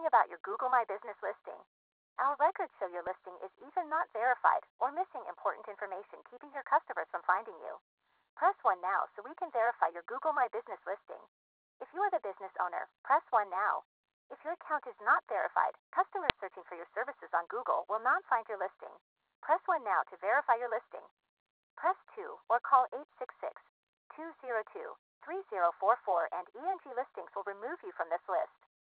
calling about your Google My Business listing. Our records show your listing is either not verified or missing important information, keeping your customers from finding you. Press 1 now so we can verify your Google My Business listing. If you are the business owner, press 1 now. If your account is not verified, customers searching for your services on Google will not find your listing. Press 1 now to verify your listing. Press 2 or call 866-202-3044 and ENG Listings will remove you from this list.